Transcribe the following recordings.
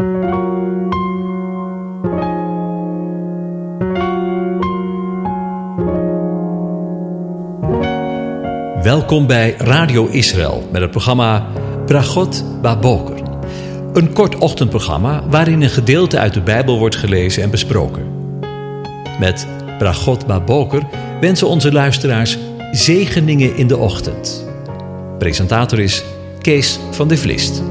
Welkom bij Radio Israël met het programma Brachot Baboker. Een kort ochtendprogramma waarin een gedeelte uit de Bijbel wordt gelezen en besproken. Met Brachot Baboker wensen onze luisteraars zegeningen in de ochtend. Presentator is Kees van de Vlist.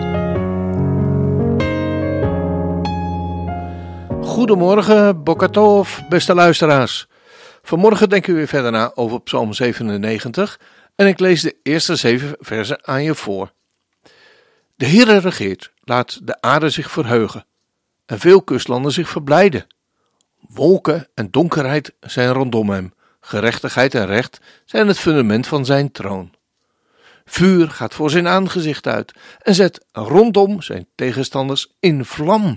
Goedemorgen, Boker Tov, beste luisteraars. Vanmorgen denken we weer verder na over Psalm 97 en ik lees de eerste 7 versen aan je voor. De Heere regeert, laat de aarde zich verheugen en veel kustlanden zich verblijden. Wolken en donkerheid zijn rondom hem, gerechtigheid en recht zijn het fundament van zijn troon. Vuur gaat voor zijn aangezicht uit en zet rondom zijn tegenstanders in vlam.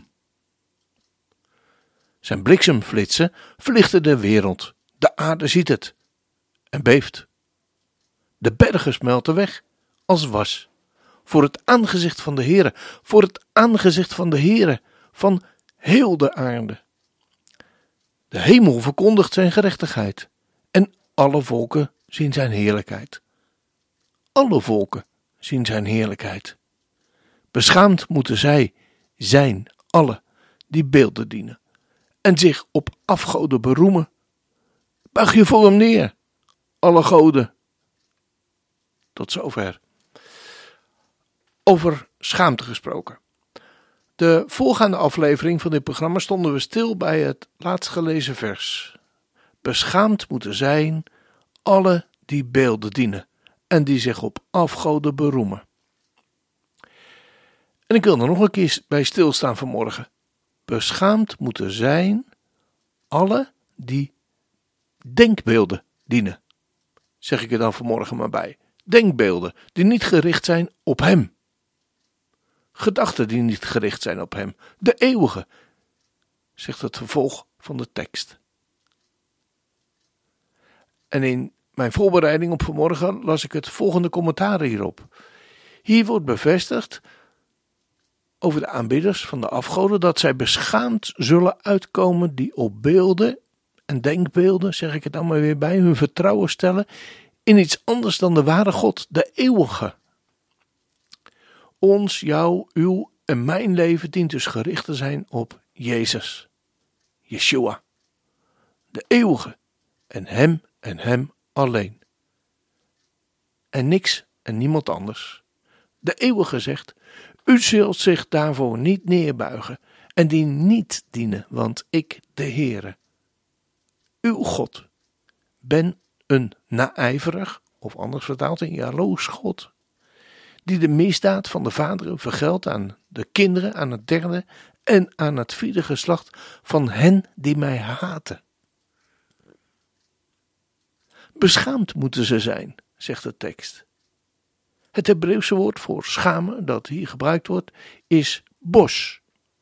Zijn bliksemflitsen verlichten de wereld. De aarde ziet het en beeft. De bergen smelten weg als was. Voor het aangezicht van de Heere, voor het aangezicht van de Heere, van heel de aarde. De hemel verkondigt zijn gerechtigheid en alle volken zien zijn heerlijkheid. Alle volken zien zijn heerlijkheid. Beschaamd moeten zij zijn, alle die beelden dienen en zich op afgoden beroemen. Buig je voor hem neer, alle goden. Tot zover. Over schaamte gesproken. De voorgaande aflevering van dit programma stonden we stil bij het laatst gelezen vers. Beschaamd moeten zijn alle die beelden dienen en die zich op afgoden beroemen. En ik wil er nog een keer bij stilstaan vanmorgen. Beschaamd moeten zijn alle die denkbeelden dienen. Zeg ik er dan vanmorgen maar bij. Denkbeelden die niet gericht zijn op hem. Gedachten die niet gericht zijn op hem. De eeuwige, zegt het vervolg van de tekst. En in mijn voorbereiding op vanmorgen las ik het volgende commentaar hierop. Hier wordt bevestigd over de aanbidders van de afgoden dat zij beschaamd zullen uitkomen die op beelden en denkbeelden, zeg ik het dan maar weer bij, hun vertrouwen stellen in iets anders dan de ware God, de eeuwige. Ons, jou, uw en mijn leven dient dus gericht te zijn op Jezus, Yeshua, de eeuwige en hem alleen. En niks en niemand anders. De eeuwige zegt, u zult zich daarvoor niet neerbuigen en die niet dienen, want ik, de Heere, uw God, ben een naijverig, of anders vertaald een jaloers God, die de misdaad van de vaderen vergeldt aan de kinderen, aan het derde en aan het vierde geslacht van hen die mij haten. Beschaamd moeten ze zijn, zegt de tekst. Het Hebreeuwse woord voor schamen dat hier gebruikt wordt is bos.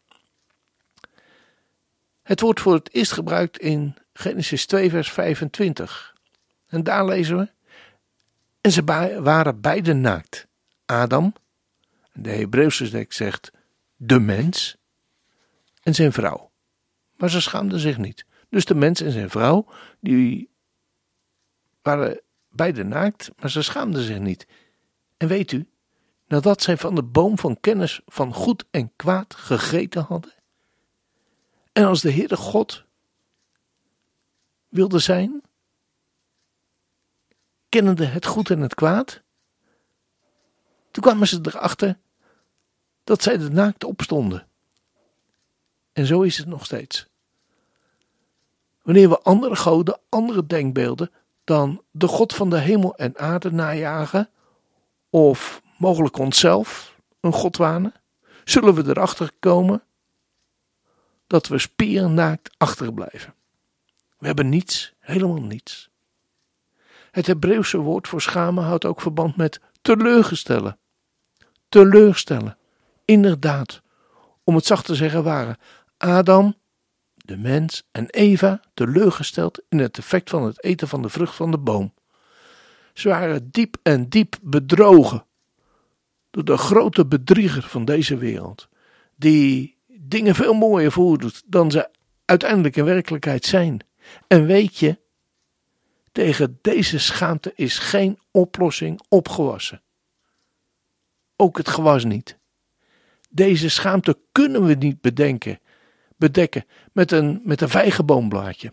Het wordt voor het eerst gebruikt in Genesis 2 vers 25. En daar lezen we. En ze waren beiden naakt. Adam, de Hebreeuwse tekst zegt de mens en zijn vrouw. Maar ze schaamden zich niet. Dus de mens en zijn vrouw, die waren beiden naakt, maar ze schaamden zich niet. En weet u, nadat zij van de boom van kennis van goed en kwaad gegeten hadden, en als de Heere God wilde zijn, kennende het goed en het kwaad, toen kwamen ze erachter dat zij er naakt opstonden. En zo is het nog steeds. Wanneer we andere goden, andere denkbeelden dan de God van de hemel en aarde najagen, of mogelijk onszelf een God wanen, zullen we erachter komen dat we spiernaakt achterblijven. We hebben niets, helemaal niets. Het Hebreeuwse woord voor schamen houdt ook verband met teleurstellen. Teleurstellen, inderdaad, om het zacht te zeggen waren Adam, de mens en Eva teleurgesteld in het effect van het eten van de vrucht van de boom. Ze waren diep en diep bedrogen door de grote bedrieger van deze wereld, die dingen veel mooier voordoet dan ze uiteindelijk in werkelijkheid zijn. En weet je, tegen deze schaamte is geen oplossing opgewassen. Ook het gewas niet. Deze schaamte kunnen we niet bedekken met een vijgenboomblaadje.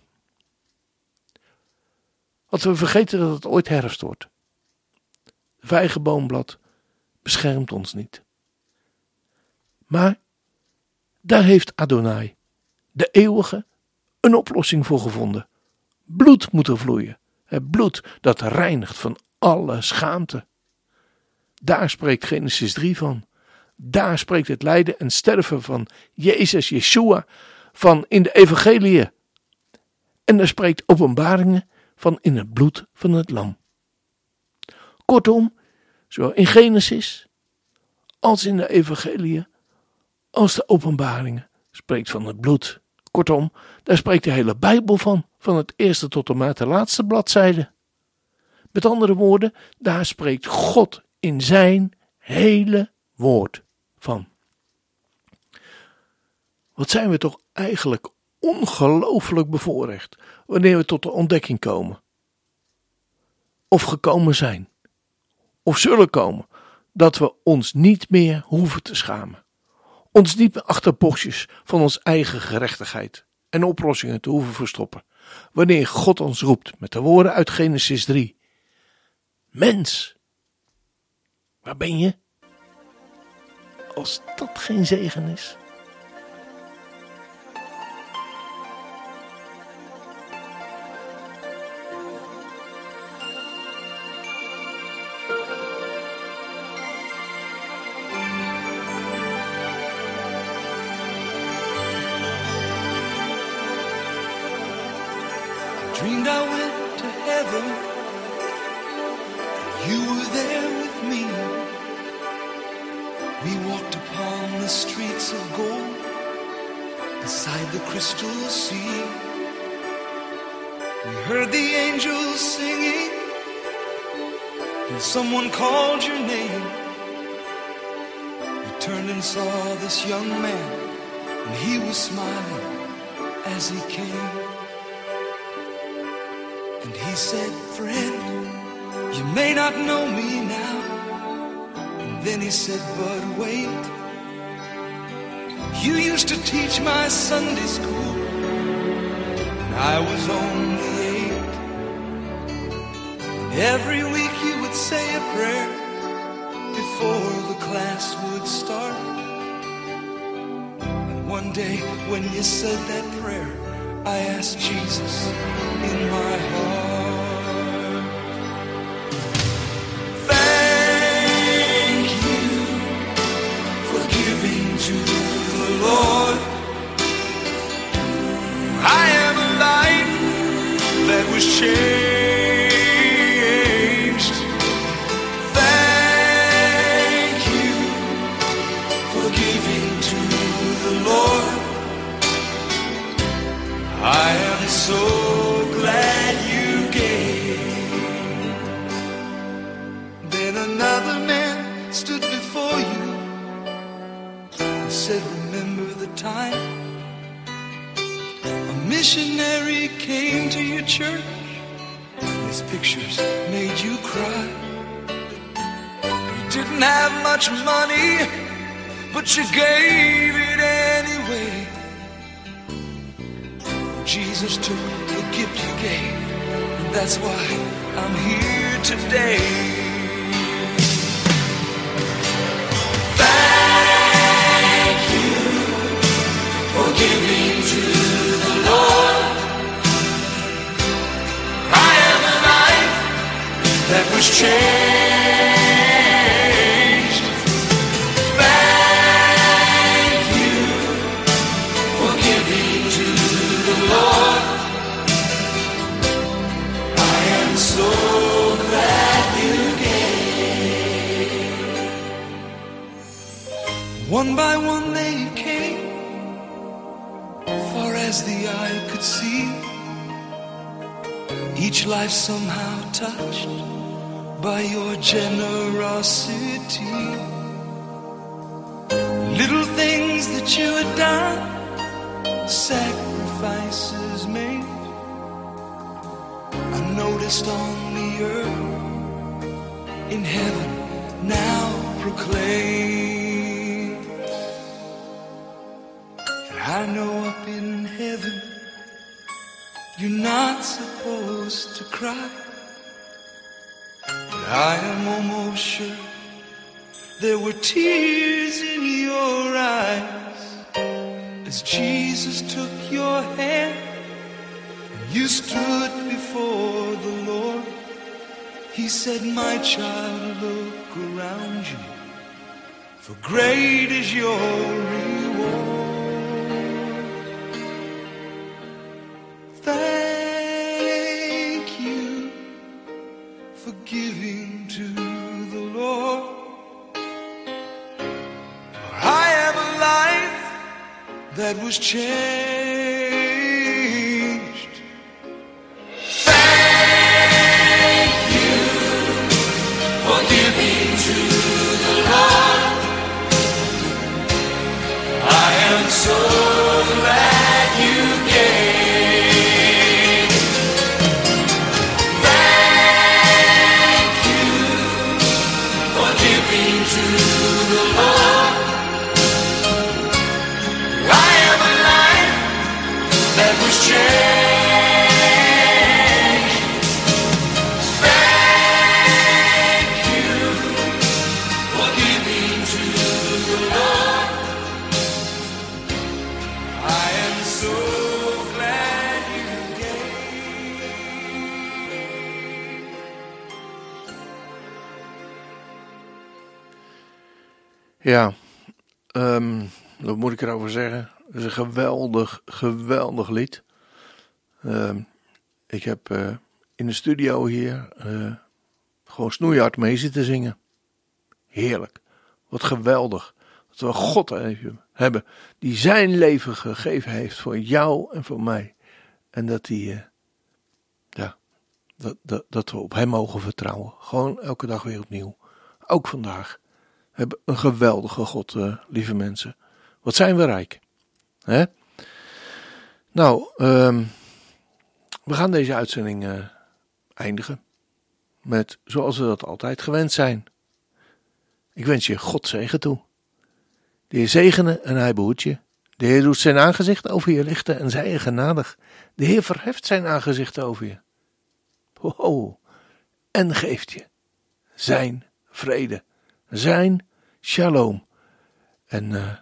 Want we vergeten dat het ooit herfst wordt. De vijgenboomblad beschermt ons niet. Maar daar heeft Adonai, de eeuwige, een oplossing voor gevonden. Bloed moet er vloeien. Het bloed dat reinigt van alle schaamte. Daar spreekt Genesis 3 van. Daar spreekt het lijden en sterven van Jezus, Yeshua, van in de evangeliën. En daar spreekt Openbaringen van in het bloed van het lam. Kortom, zowel in Genesis als in de evangeliën als de Openbaringen spreekt van het bloed. Kortom, daar spreekt de hele Bijbel van het eerste tot en met de laatste bladzijde. Met andere woorden, daar spreekt God in zijn hele woord van. Wat zijn we toch eigenlijk ongelooflijk bevoorrecht wanneer we tot de ontdekking komen. Of gekomen zijn. Of zullen komen. Dat we ons niet meer hoeven te schamen. Ons niet meer achter bochtjes van ons eigen gerechtigheid en oplossingen te hoeven verstoppen. Wanneer God ons roept met de woorden uit Genesis 3. Mens, waar ben je? Als dat geen zegen is. Dreamed I went to heaven, you were there with me. We walked upon the streets of gold, beside the crystal sea. We heard the angels singing, and someone called your name. We turned and saw this young man, and he was smiling as he came. And he said, friend, you may not know me now. And then he said, but wait. You used to teach my Sunday school, and I was only 8. And every week you would say a prayer before the class would start. And one day when you said that prayer, I asked Jesus in my heart. Thank you for giving to the Lord. I am a life that was changed. Thank you for giving to the Lord. I am so glad you gave. Then another man stood before you and said, remember the time a missionary came to your church, and his pictures made you cry. You didn't have much money, but you gave it anyway. Jesus took the gift you gave, and that's why I'm here today. Thank you for giving to the Lord. I am a life that was changed. Thank you for giving to the Lord. I am so glad you gave. One by one they came, far as the eye could see. Each life somehow touched by your generosity. little things that you had done, sacrifices made. I noticed on the earth, in heaven now proclaim. And I know up in heaven you're not supposed to cry, but I am almost sure there were tears in your eyes as Jesus took your hand and you stood before the Lord. He said, my child, look around you, for great is your reward. Thank you for giving to the Lord. For I have a life that was changed. Thank you for giving to the Lord. I am so glad you gave. Ja, wat moet ik erover zeggen? Het is een geweldig lied. Ik heb in de studio hier gewoon snoeihard mee zitten zingen. Heerlijk. Wat geweldig. Dat we God hebben die zijn leven gegeven heeft voor jou en voor mij. En dat hij, dat we op hem mogen vertrouwen. Gewoon elke dag weer opnieuw. Ook vandaag. We hebben een geweldige God, lieve mensen. Wat zijn we rijk. Hè? Nou, we gaan deze uitzending eindigen. Met zoals we dat altijd gewend zijn. Ik wens je God zegen toe. De Heer zegene en hij behoedt je. De Heer doet zijn aangezicht over je lichten en zij je genadig. De Heer verheft zijn aangezicht over je. Wow. En geeft je zijn vrede. Zijn shalom. En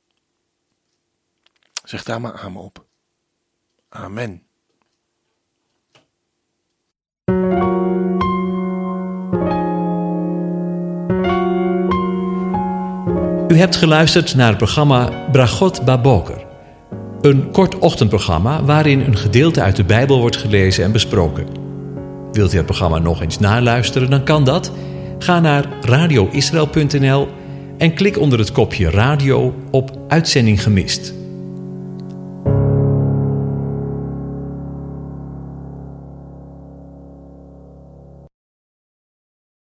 zeg daar maar amen op. Amen. U hebt geluisterd naar het programma Bragot Baboker. Een kort ochtendprogramma waarin een gedeelte uit de Bijbel wordt gelezen en besproken. Wilt u het programma nog eens naluisteren, dan kan dat. Ga naar radioisrael.nl en klik onder het kopje radio op Uitzending gemist.